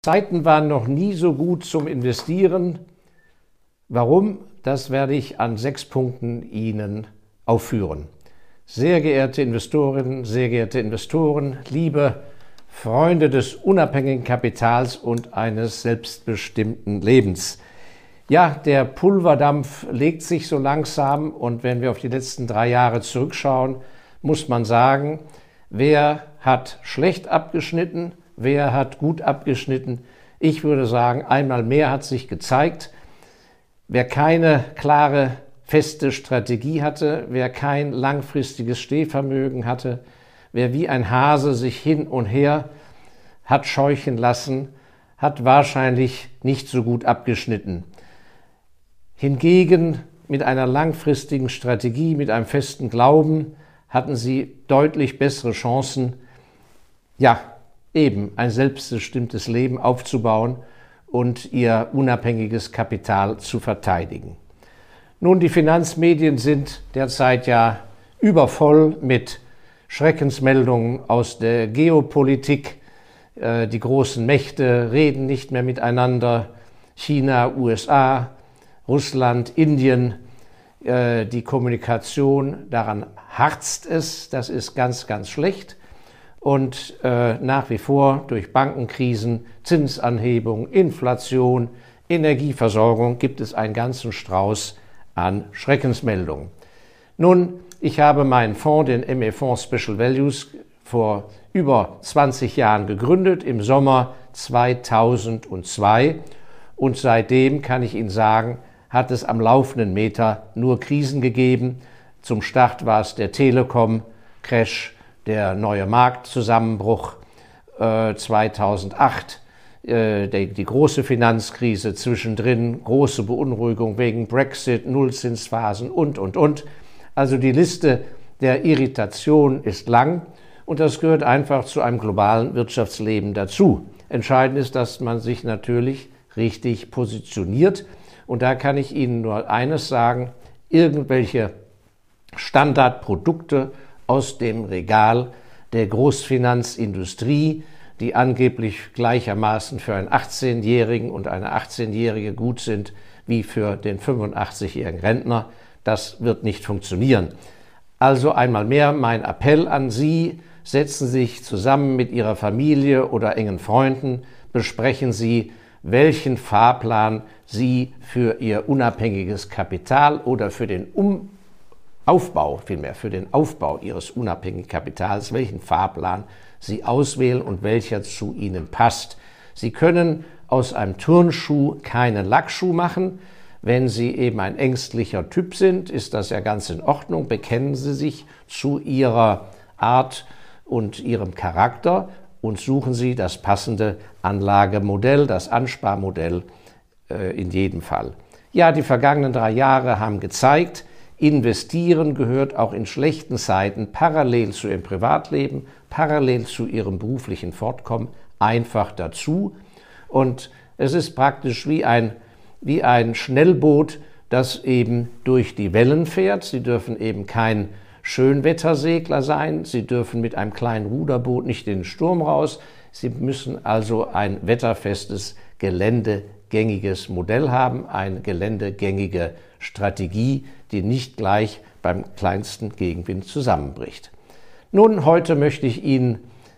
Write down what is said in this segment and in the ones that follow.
Zeiten waren noch nie so gut zum Investieren. Warum? Das werde ich an 6 Punkten Ihnen aufführen. Sehr geehrte Investorinnen, sehr geehrte Investoren, liebe Freunde des unabhängigen Kapitals und eines selbstbestimmten Lebens. Ja, der Pulverdampf legt sich so langsam und wenn wir auf die letzten 3 Jahre zurückschauen, muss man sagen, wer hat schlecht abgeschnitten, wer hat gut abgeschnitten? Ich würde sagen, einmal mehr hat sich gezeigt, wer keine klare, feste Strategie hatte, wer kein langfristiges Stehvermögen hatte, wer wie ein Hase sich hin und her hat scheuchen lassen, hat wahrscheinlich nicht so gut abgeschnitten. Hingegen mit einer langfristigen Strategie, mit einem festen Glauben hatten sie deutlich bessere Chancen, eben ein selbstbestimmtes Leben aufzubauen und ihr unabhängiges Kapital zu verteidigen. Nun, die Finanzmedien sind derzeit ja übervoll mit Schreckensmeldungen aus der Geopolitik. Die großen Mächte reden nicht mehr miteinander. China, USA, Russland, Indien, die Kommunikation, daran harzt es. Das ist ganz, ganz schlecht. Und nach wie vor durch Bankenkrisen, Zinsanhebung, Inflation, Energieversorgung gibt es einen ganzen Strauß an Schreckensmeldungen. Nun, ich habe meinen Fonds, den ME-Fonds Special Values, vor über 20 Jahren gegründet, im Sommer 2002. Und seitdem kann ich Ihnen sagen, hat es am laufenden Meter nur Krisen gegeben. Zum Start war es der Telekom-Crash, der neue Marktzusammenbruch 2008, die große Finanzkrise zwischendrin, große Beunruhigung wegen Brexit, Nullzinsphasen und. Also die Liste der Irritation ist lang und das gehört einfach zu einem globalen Wirtschaftsleben dazu. Entscheidend ist, dass man sich natürlich richtig positioniert und da kann ich Ihnen nur eines sagen, irgendwelche Standardprodukte aus dem Regal der Großfinanzindustrie, die angeblich gleichermaßen für einen 18-Jährigen und eine 18-Jährige gut sind wie für den 85-jährigen Rentner. Das wird nicht funktionieren. Also einmal mehr mein Appell an Sie, setzen Sie sich zusammen mit Ihrer Familie oder engen Freunden, besprechen Sie, welchen Fahrplan Sie für Ihr unabhängiges Kapital oder für den für den Aufbau Ihres unabhängigen Kapitals, welchen Fahrplan Sie auswählen und welcher zu Ihnen passt. Sie können aus einem Turnschuh keinen Lackschuh machen. Wenn Sie eben ein ängstlicher Typ sind, ist das ja ganz in Ordnung. Bekennen Sie sich zu Ihrer Art und Ihrem Charakter und suchen Sie das passende Anlagemodell, das Ansparmodell in jedem Fall. Ja, die vergangenen 3 Jahre haben gezeigt, Investieren gehört auch in schlechten Zeiten parallel zu Ihrem Privatleben, parallel zu Ihrem beruflichen Fortkommen einfach dazu. Und es ist praktisch wie ein Schnellboot, das eben durch die Wellen fährt. Sie dürfen eben kein Schönwettersegler sein. Sie dürfen mit einem kleinen Ruderboot nicht in den Sturm raus. Sie müssen also ein wetterfestes, geländegängiges Modell haben, eine geländegängige Strategie, die nicht gleich beim kleinsten Gegenwind zusammenbricht. Nun, heute möchte ich Ihnen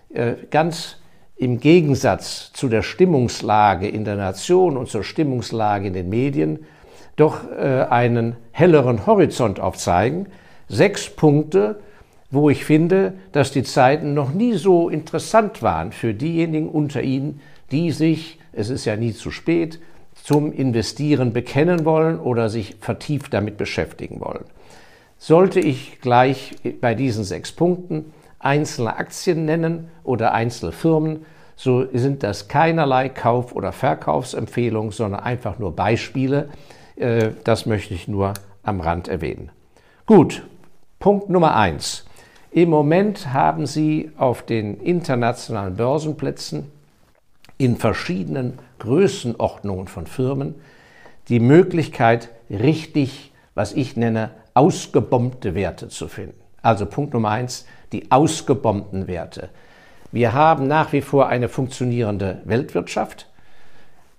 ganz im Gegensatz zu der Stimmungslage in der Nation und zur Stimmungslage in den Medien doch einen helleren Horizont aufzeigen. 6 Punkte, wo ich finde, dass die Zeiten noch nie so interessant waren für diejenigen unter Ihnen, die sich, es ist ja nie zu spät, zum Investieren bekennen wollen oder sich vertieft damit beschäftigen wollen. Sollte ich gleich bei diesen 6 Punkten einzelne Aktien nennen oder einzelne Firmen, so sind das keinerlei Kauf- oder Verkaufsempfehlungen, sondern einfach nur Beispiele. Das möchte ich nur am Rand erwähnen. Gut, Punkt Nummer 1. Im Moment haben Sie auf den internationalen Börsenplätzen in verschiedenen Größenordnungen von Firmen die Möglichkeit, richtig, was ich nenne, ausgebombte Werte zu finden. Also Punkt Nummer 1, die ausgebombten Werte. Wir haben nach wie vor eine funktionierende Weltwirtschaft.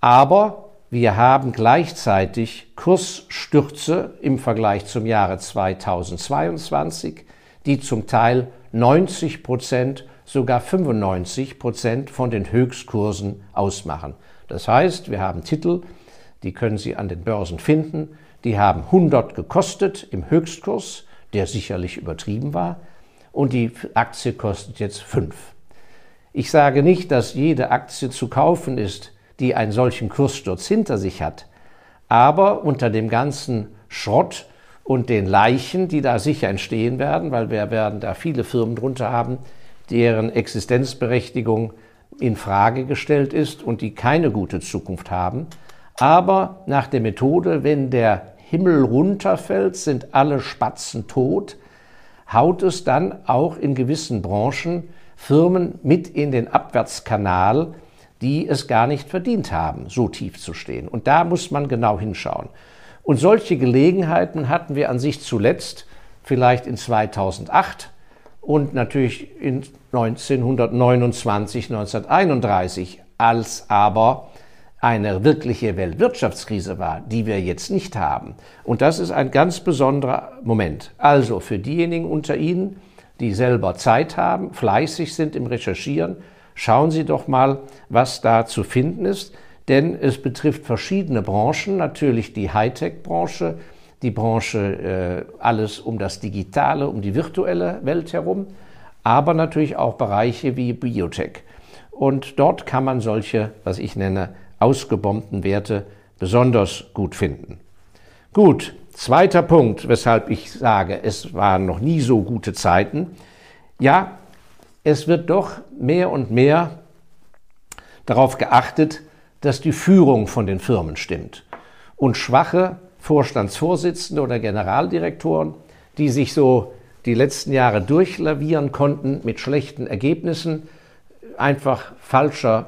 Aber wir haben gleichzeitig Kursstürze im Vergleich zum Jahre 2022, die zum Teil 90%, sogar 95% von den Höchstkursen ausmachen. Das heißt, wir haben Titel, die können Sie an den Börsen finden, die haben 100 gekostet im Höchstkurs, der sicherlich übertrieben war, und die Aktie kostet jetzt 5. Ich sage nicht, dass jede Aktie zu kaufen ist, die einen solchen Kurssturz hinter sich hat, aber unter dem ganzen Schrott und den Leichen, die da sicher entstehen werden, weil wir werden da viele Firmen drunter haben, deren Existenzberechtigung in Frage gestellt ist und die keine gute Zukunft haben. Aber nach der Methode, wenn der Himmel runterfällt, sind alle Spatzen tot, haut es dann auch in gewissen Branchen Firmen mit in den Abwärtskanal, die es gar nicht verdient haben, so tief zu stehen. Und da muss man genau hinschauen. Und solche Gelegenheiten hatten wir an sich zuletzt, vielleicht in 2008 und natürlich in 1929, 1931, als aber eine wirkliche Weltwirtschaftskrise war, die wir jetzt nicht haben. Und das ist ein ganz besonderer Moment. Also für diejenigen unter Ihnen, die selber Zeit haben, fleißig sind im Recherchieren, schauen Sie doch mal, was da zu finden ist, denn es betrifft verschiedene Branchen, natürlich die Hightech-Branche, die Branche alles um das Digitale, um die virtuelle Welt herum, aber natürlich auch Bereiche wie Biotech. Und dort kann man solche, was ich nenne, ausgebombten Werte besonders gut finden. Gut, zweiter Punkt, weshalb ich sage, es waren noch nie so gute Zeiten. Ja, es wird doch mehr und mehr darauf geachtet, dass die Führung von den Firmen stimmt. Und schwache Vorstandsvorsitzende oder Generaldirektoren, die sich so die letzten Jahre durchlavieren konnten mit schlechten Ergebnissen, einfach falsche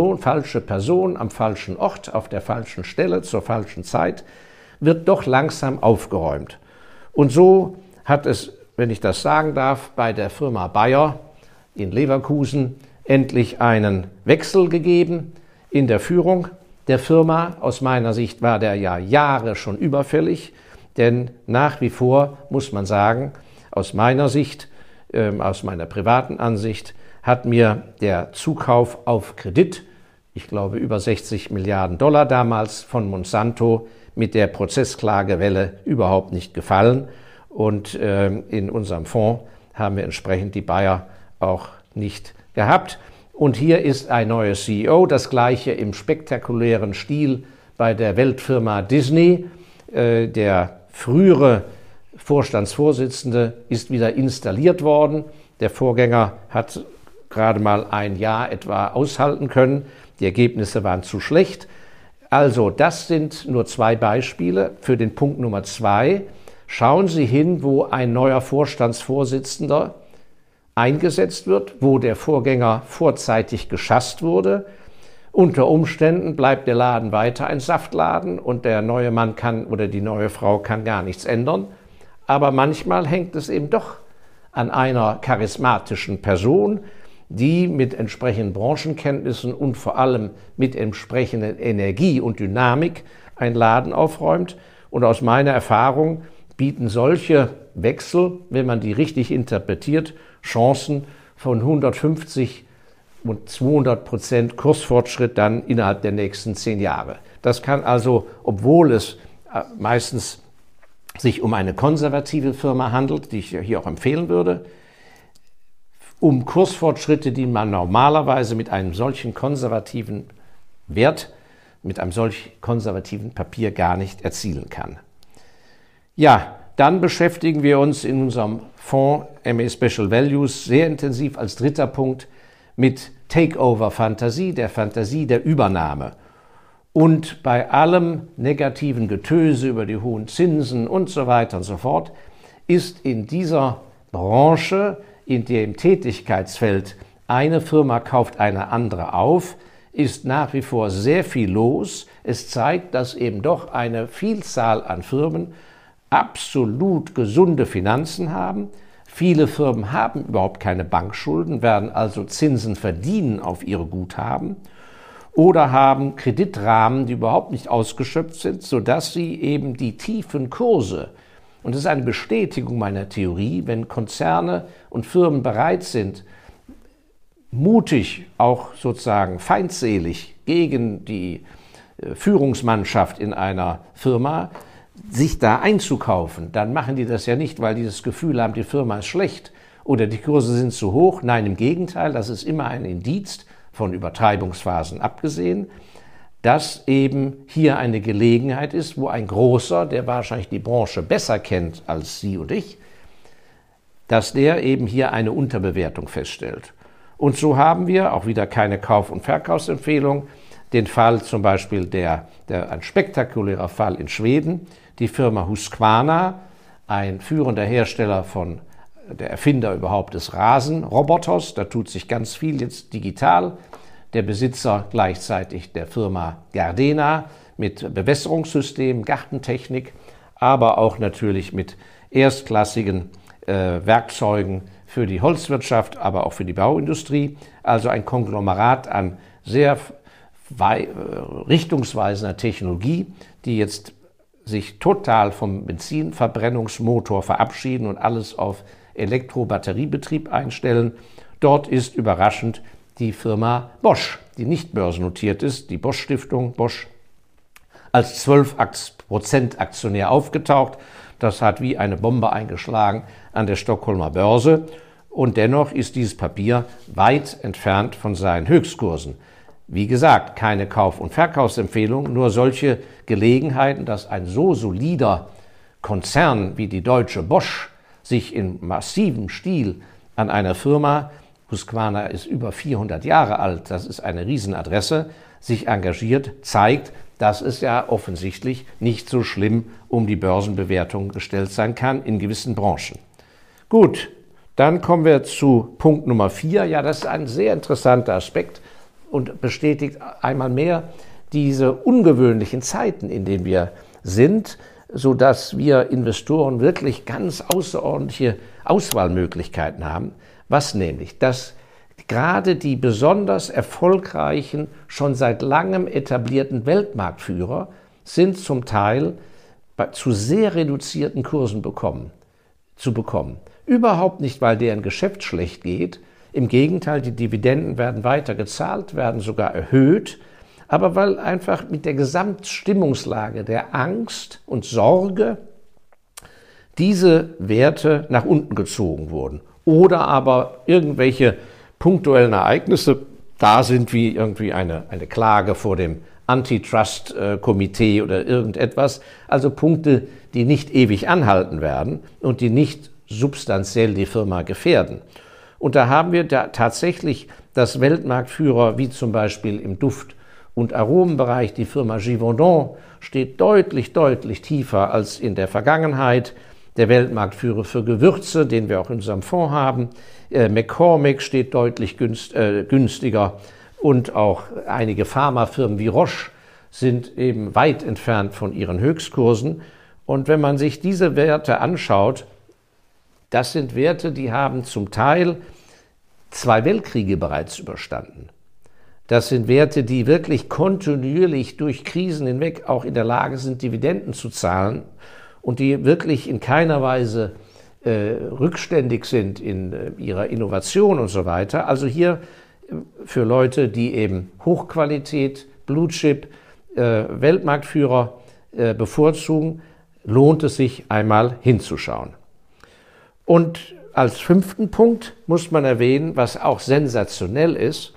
Person am falschen Ort, auf der falschen Stelle, zur falschen Zeit, wird doch langsam aufgeräumt. Und so hat es, wenn ich das sagen darf, bei der Firma Bayer in Leverkusen endlich einen Wechsel gegeben in der Führung der Firma. Aus meiner Sicht war der ja Jahre schon überfällig, denn nach wie vor muss man sagen, aus meiner Sicht, aus meiner privaten Ansicht, hat mir der Zukauf auf Kredit, ich glaube über 60 Milliarden Dollar damals von Monsanto mit der Prozessklagewelle überhaupt nicht gefallen. Und in unserem Fonds haben wir entsprechend die Bayer auch nicht gehabt. Und hier ist ein neuer CEO, das gleiche im spektakulären Stil bei der Weltfirma Disney. Der frühere Vorstandsvorsitzende ist wieder installiert worden. Der Vorgänger hat gerade mal ein Jahr etwa aushalten können. Die Ergebnisse waren zu schlecht. Also das sind nur zwei Beispiele. Für den Punkt Nummer 2 schauen Sie hin, wo ein neuer Vorstandsvorsitzender eingesetzt wird, wo der Vorgänger vorzeitig geschasst wurde. Unter Umständen bleibt der Laden weiter ein Saftladen und der neue Mann kann oder die neue Frau kann gar nichts ändern. Aber manchmal hängt es eben doch an einer charismatischen Person, die mit entsprechenden Branchenkenntnissen und vor allem mit entsprechender Energie und Dynamik einen Laden aufräumt. Und aus meiner Erfahrung bieten solche Wechsel, wenn man die richtig interpretiert, Chancen von 150 und 200% Kursfortschritt dann innerhalb der nächsten 10 Jahre. Das kann also, obwohl es meistens sich um eine konservative Firma handelt, die ich hier auch empfehlen würde, um Kursfortschritte, die man normalerweise mit einem solchen konservativen Wert, mit einem solch konservativen Papier gar nicht erzielen kann. Ja, dann beschäftigen wir uns in unserem Fonds MA Special Values sehr intensiv als dritter Punkt mit Takeover-Fantasie, der Fantasie der Übernahme. Und bei allem negativen Getöse über die hohen Zinsen und so weiter und so fort, ist in dieser Branche, in dem Tätigkeitsfeld, eine Firma kauft eine andere auf, ist nach wie vor sehr viel los. Es zeigt, dass eben doch eine Vielzahl an Firmen absolut gesunde Finanzen haben. Viele Firmen haben überhaupt keine Bankschulden, werden also Zinsen verdienen auf ihre Guthaben. oder haben Kreditrahmen, die überhaupt nicht ausgeschöpft sind, sodass sie eben die tiefen Kurse, und das ist eine Bestätigung meiner Theorie, wenn Konzerne und Firmen bereit sind, mutig, auch sozusagen feindselig gegen die Führungsmannschaft in einer Firma, sich da einzukaufen, dann machen die das ja nicht, weil die das Gefühl haben, die Firma ist schlecht oder die Kurse sind zu hoch. Nein, im Gegenteil, das ist immer ein Indiz, von Übertreibungsphasen abgesehen, dass eben hier eine Gelegenheit ist, wo ein Großer, der wahrscheinlich die Branche besser kennt als Sie und ich, dass der eben hier eine Unterbewertung feststellt. Und so haben wir auch wieder keine Kauf- und Verkaufsempfehlung. Den Fall zum Beispiel, ein spektakulärer Fall in Schweden, die Firma Husqvarna, ein führender Hersteller der Erfinder überhaupt des Rasenroboters, da tut sich ganz viel jetzt digital. Der Besitzer gleichzeitig der Firma Gardena mit Bewässerungssystem, Gartentechnik, aber auch natürlich mit erstklassigen Werkzeugen für die Holzwirtschaft, aber auch für die Bauindustrie. Also ein Konglomerat an sehr richtungsweisender Technologie, die jetzt sich total vom Benzinverbrennungsmotor verabschieden und alles auf Elektro-Batteriebetrieb einstellen. Dort ist überraschend die Firma Bosch, die nicht börsennotiert ist, die Bosch-Stiftung, Bosch, als 12% Aktionär aufgetaucht. Das hat wie eine Bombe eingeschlagen an der Stockholmer Börse. Und dennoch ist dieses Papier weit entfernt von seinen Höchstkursen. Wie gesagt, keine Kauf- und Verkaufsempfehlung, nur solche Gelegenheiten, dass ein so solider Konzern wie die deutsche Bosch sich in massivem Stil an einer Firma, Husqvarna ist über 400 Jahre alt, das ist eine Riesenadresse, sich engagiert, zeigt, dass es ja offensichtlich nicht so schlimm um die Börsenbewertung gestellt sein kann in gewissen Branchen. Gut, dann kommen wir zu Punkt Nummer 4. Ja, das ist ein sehr interessanter Aspekt und bestätigt einmal mehr diese ungewöhnlichen Zeiten, in denen wir sind, sodass wir Investoren wirklich ganz außerordentliche Auswahlmöglichkeiten haben. Was nämlich? Dass gerade die besonders erfolgreichen, schon seit langem etablierten Weltmarktführer sind zum Teil zu sehr reduzierten Kursen zu bekommen. Überhaupt nicht, weil deren Geschäft schlecht geht. Im Gegenteil, die Dividenden werden weiter gezahlt, werden sogar erhöht, aber weil einfach mit der Gesamtstimmungslage der Angst und Sorge diese Werte nach unten gezogen wurden. Oder aber irgendwelche punktuellen Ereignisse da sind, wie irgendwie eine Klage vor dem Antitrust-Komitee oder irgendetwas. Also Punkte, die nicht ewig anhalten werden und die nicht substanziell die Firma gefährden. Und da haben wir tatsächlich das Weltmarktführer, wie zum Beispiel im Duft- und Aromenbereich, die Firma Givaudan steht deutlich tiefer als in der Vergangenheit. Der Weltmarktführer für Gewürze, den wir auch in unserem Fonds haben, McCormick steht deutlich günstiger und auch einige Pharmafirmen wie Roche sind eben weit entfernt von ihren Höchstkursen. Und wenn man sich diese Werte anschaut, das sind Werte, die haben zum Teil 2 Weltkriege bereits überstanden. Das sind Werte, die wirklich kontinuierlich durch Krisen hinweg auch in der Lage sind, Dividenden zu zahlen und die wirklich in keiner Weise rückständig sind in ihrer Innovation und so weiter. Also hier für Leute, die eben Hochqualität, Blue Chip, Weltmarktführer bevorzugen, lohnt es sich einmal hinzuschauen. Und als 5. Punkt muss man erwähnen, was auch sensationell ist,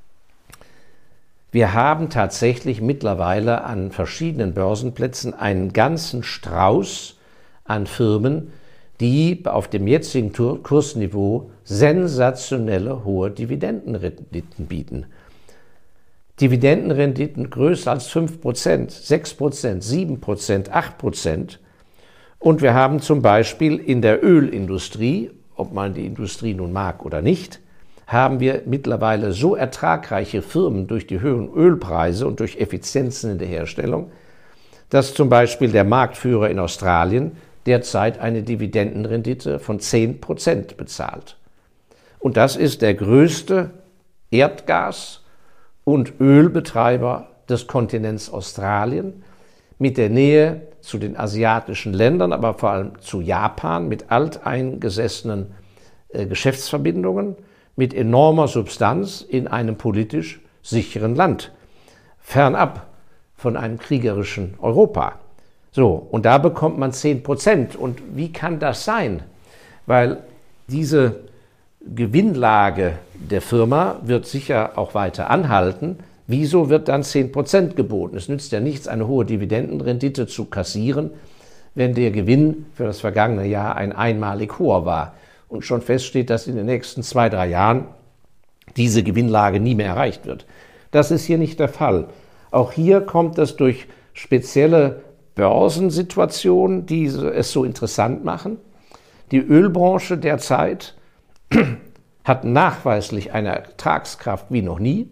wir haben tatsächlich mittlerweile an verschiedenen Börsenplätzen einen ganzen Strauß an Firmen, die auf dem jetzigen Kursniveau sensationelle hohe Dividendenrenditen bieten. Dividendenrenditen größer als 5%, 6%, 7%, 8%. Und wir haben zum Beispiel in der Ölindustrie, ob man die Industrie nun mag oder nicht, haben wir mittlerweile so ertragreiche Firmen durch die höheren Ölpreise und durch Effizienzen in der Herstellung, dass zum Beispiel der Marktführer in Australien derzeit eine Dividendenrendite von 10% bezahlt. Und das ist der größte Erdgas- und Ölbetreiber des Kontinents Australien mit der Nähe zu den asiatischen Ländern, aber vor allem zu Japan mit alteingesessenen Geschäftsverbindungen, mit enormer Substanz in einem politisch sicheren Land, fernab von einem kriegerischen Europa. So, und da bekommt man 10%. Und wie kann das sein? Weil diese Gewinnlage der Firma wird sicher auch weiter anhalten. Wieso wird dann 10% geboten? Es nützt ja nichts, eine hohe Dividendenrendite zu kassieren, wenn der Gewinn für das vergangene Jahr ein einmalig hoher war und schon feststeht, dass in den nächsten 2-3 Jahren diese Gewinnlage nie mehr erreicht wird. Das ist hier nicht der Fall. Auch hier kommt es durch spezielle Börsensituationen, die es so interessant machen. Die Ölbranche derzeit hat nachweislich eine Ertragskraft wie noch nie.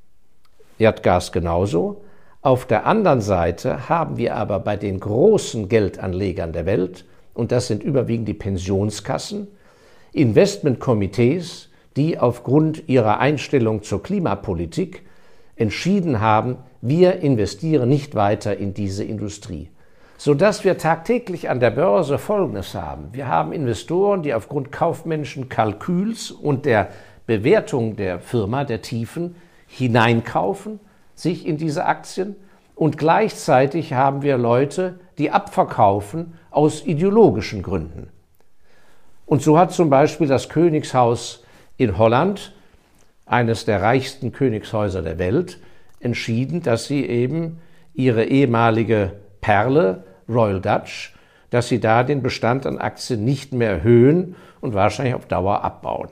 Erdgas genauso. Auf der anderen Seite haben wir aber bei den großen Geldanlegern der Welt, und das sind überwiegend die Pensionskassen, Investmentkomitees, die aufgrund ihrer Einstellung zur Klimapolitik entschieden haben, wir investieren nicht weiter in diese Industrie. Sodass wir tagtäglich an der Börse Folgendes haben. Wir haben Investoren, die aufgrund kaufmännischen Kalküls und der Bewertung der Firma, der Tiefen, hineinkaufen, sich in diese Aktien. Und gleichzeitig haben wir Leute, die abverkaufen aus ideologischen Gründen. Und so hat zum Beispiel das Königshaus in Holland, eines der reichsten Königshäuser der Welt, entschieden, dass sie eben ihre ehemalige Perle, Royal Dutch, dass sie da den Bestand an Aktien nicht mehr erhöhen und wahrscheinlich auf Dauer abbauen.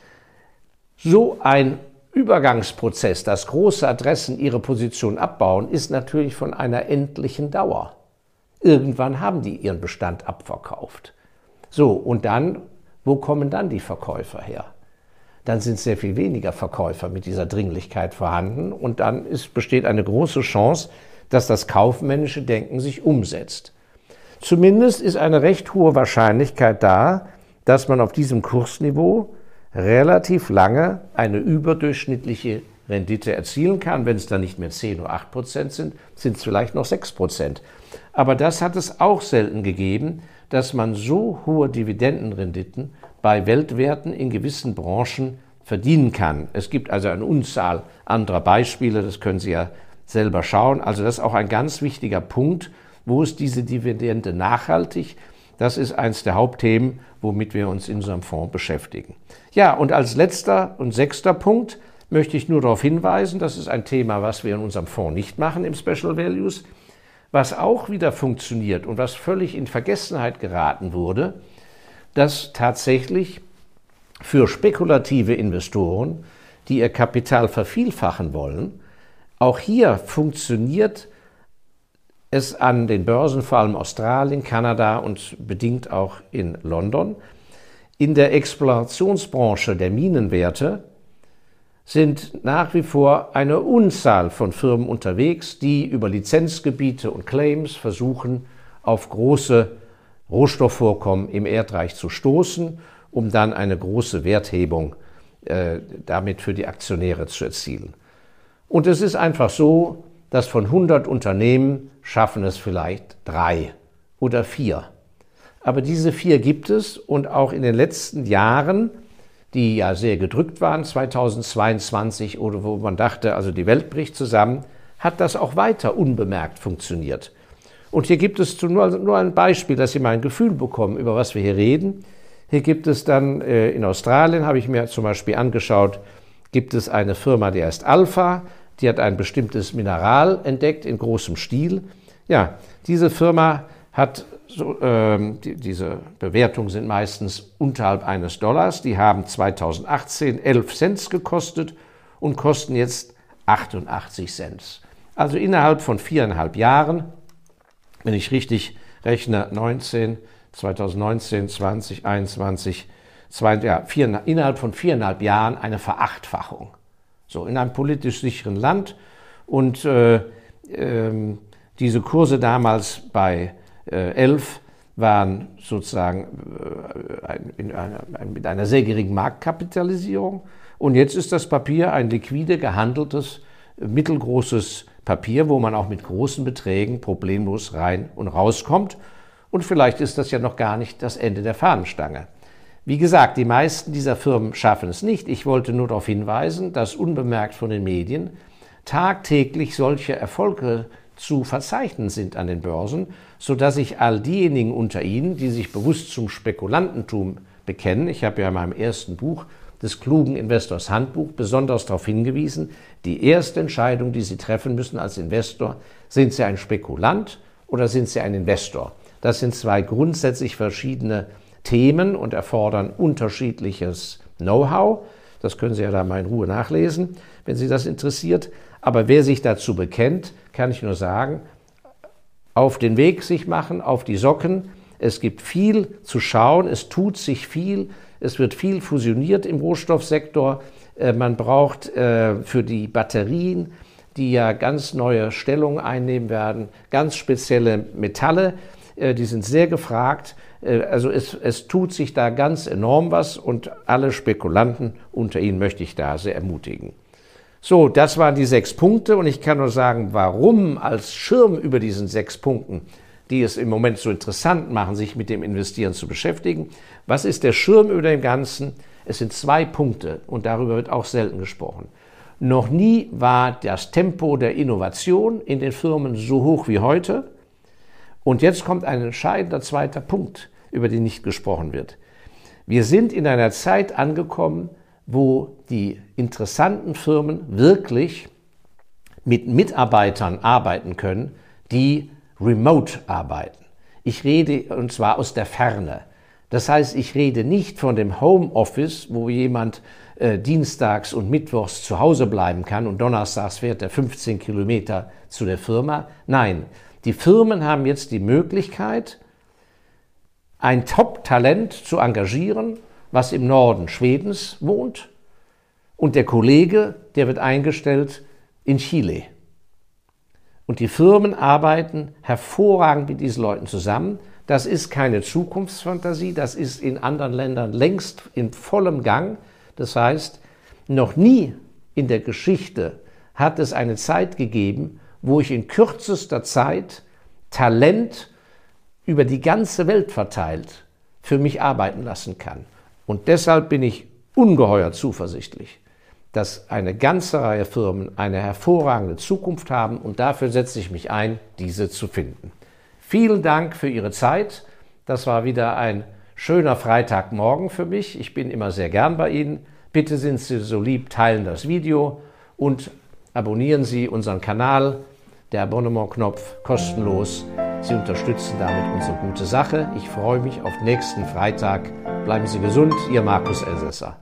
So ein Übergangsprozess, dass große Adressen ihre Position abbauen, ist natürlich von einer endlichen Dauer. Irgendwann haben die ihren Bestand abverkauft. So, und dann, wo kommen dann die Verkäufer her? Dann sind sehr viel weniger Verkäufer mit dieser Dringlichkeit vorhanden und dann besteht eine große Chance, dass das kaufmännische Denken sich umsetzt. Zumindest ist eine recht hohe Wahrscheinlichkeit da, dass man auf diesem Kursniveau relativ lange eine überdurchschnittliche Rendite erzielen kann. Wenn es dann nicht mehr 10 oder 8% sind, sind es vielleicht noch 6%. Aber das hat es auch selten gegeben, dass man so hohe Dividendenrenditen bei Weltwerten in gewissen Branchen verdienen kann. Es gibt also eine Unzahl anderer Beispiele, das können Sie ja selber schauen. Also das ist auch ein ganz wichtiger Punkt. Wo ist diese Dividende nachhaltig? Das ist eines der Hauptthemen, womit wir uns in unserem Fonds beschäftigen. Ja, und als letzter und 6. Punkt möchte ich nur darauf hinweisen, das ist ein Thema, was wir in unserem Fonds nicht machen im Special Values, was auch wieder funktioniert und was völlig in Vergessenheit geraten wurde, dass tatsächlich für spekulative Investoren, die ihr Kapital vervielfachen wollen, auch hier funktioniert es an den Börsen, vor allem Australien, Kanada und bedingt auch in London. In der Explorationsbranche der Minenwerte sind nach wie vor eine Unzahl von Firmen unterwegs, die über Lizenzgebiete und Claims versuchen, auf große Rohstoffvorkommen im Erdreich zu stoßen, um dann eine große Werthebung damit für die Aktionäre zu erzielen. Und es ist einfach so, dass von 100 Unternehmen schaffen es vielleicht 3 oder 4. Aber diese 4 gibt es und auch in den letzten Jahren, die ja sehr gedrückt waren, 2022 oder wo man dachte, also die Welt bricht zusammen, hat das auch weiter unbemerkt funktioniert. Und hier gibt es nur ein Beispiel, dass Sie mal ein Gefühl bekommen, über was wir hier reden. Hier gibt es dann in Australien, habe ich mir zum Beispiel angeschaut, gibt es eine Firma, die heißt Alpha, die hat ein bestimmtes Mineral entdeckt in großem Stil. Ja, diese Firma hat, diese Bewertungen sind meistens unterhalb eines Dollars, die haben 2018 11 Cent gekostet und kosten jetzt 88 Cent. Also innerhalb von 4,5 Jahren, wenn ich richtig rechne, 2019, 20, 21, innerhalb von 4,5 Jahren eine Verachtfachung. So, in einem politisch sicheren Land und diese Kurse damals bei 11 waren sozusagen mit einer sehr geringen Marktkapitalisierung und jetzt ist das Papier ein liquide gehandeltes mittelgroßes Papier, wo man auch mit großen Beträgen problemlos rein und rauskommt. Und vielleicht ist das ja noch gar nicht das Ende der Fahnenstange. Wie gesagt, die meisten dieser Firmen schaffen es nicht. Ich wollte nur darauf hinweisen, dass unbemerkt von den Medien tagtäglich solche Erfolge zu verzeichnen sind an den Börsen, sodass sich all diejenigen unter Ihnen, die sich bewusst zum Spekulantentum bekennen, ich habe ja in meinem ersten Buch, des klugen Investors Handbuch, besonders darauf hingewiesen, die erste Entscheidung, die Sie treffen müssen als Investor, sind Sie ein Spekulant oder sind Sie ein Investor? Das sind zwei grundsätzlich verschiedene Themen und erfordern unterschiedliches Know-how. Das können Sie ja da mal in Ruhe nachlesen, wenn Sie das interessiert. Aber wer sich dazu bekennt, kann ich nur sagen, auf den Weg sich machen, auf die Socken. Es gibt viel zu schauen, es tut sich viel, es wird viel fusioniert im Rohstoffsektor. Man braucht für die Batterien, die ja ganz neue Stellungen einnehmen werden, ganz spezielle Metalle, die sind sehr gefragt. Also es tut sich da ganz enorm was und alle Spekulanten unter Ihnen möchte ich da sehr ermutigen. So, das waren die 6 Punkte und ich kann nur sagen, warum als Schirm über diesen 6 Punkten, die es im Moment so interessant machen, sich mit dem Investieren zu beschäftigen. Was ist der Schirm über dem Ganzen? Es sind 2 Punkte und darüber wird auch selten gesprochen. Noch nie war das Tempo der Innovation in den Firmen so hoch wie heute. Und jetzt kommt ein entscheidender 2. Punkt, über den nicht gesprochen wird. Wir sind in einer Zeit angekommen, wo die interessanten Firmen wirklich mit Mitarbeitern arbeiten können, die remote arbeiten. Ich rede, und zwar aus der Ferne. Das heißt, ich rede nicht von dem Homeoffice, wo jemand dienstags und mittwochs zu Hause bleiben kann und donnerstags fährt er 15 Kilometer zu der Firma. Nein, die Firmen haben jetzt die Möglichkeit, ein Top-Talent zu engagieren, was im Norden Schwedens wohnt, und der Kollege, der wird eingestellt in Chile. Und die Firmen arbeiten hervorragend mit diesen Leuten zusammen. Das ist keine Zukunftsfantasie, das ist in anderen Ländern längst in vollem Gang. Das heißt, noch nie in der Geschichte hat es eine Zeit gegeben, wo ich in kürzester Zeit Talent über die ganze Welt verteilt für mich arbeiten lassen kann. Und deshalb bin ich ungeheuer zuversichtlich, dass eine ganze Reihe Firmen eine hervorragende Zukunft haben und dafür setze ich mich ein, diese zu finden. Vielen Dank für Ihre Zeit. Das war wieder ein schöner Freitagmorgen für mich. Ich bin immer sehr gern bei Ihnen. Bitte sind Sie so lieb, teilen das Video und abonnieren Sie unseren Kanal. Der Abonnement-Knopf kostenlos. Sie unterstützen damit unsere gute Sache. Ich freue mich auf nächsten Freitag. Bleiben Sie gesund, Ihr Markus Elsässer.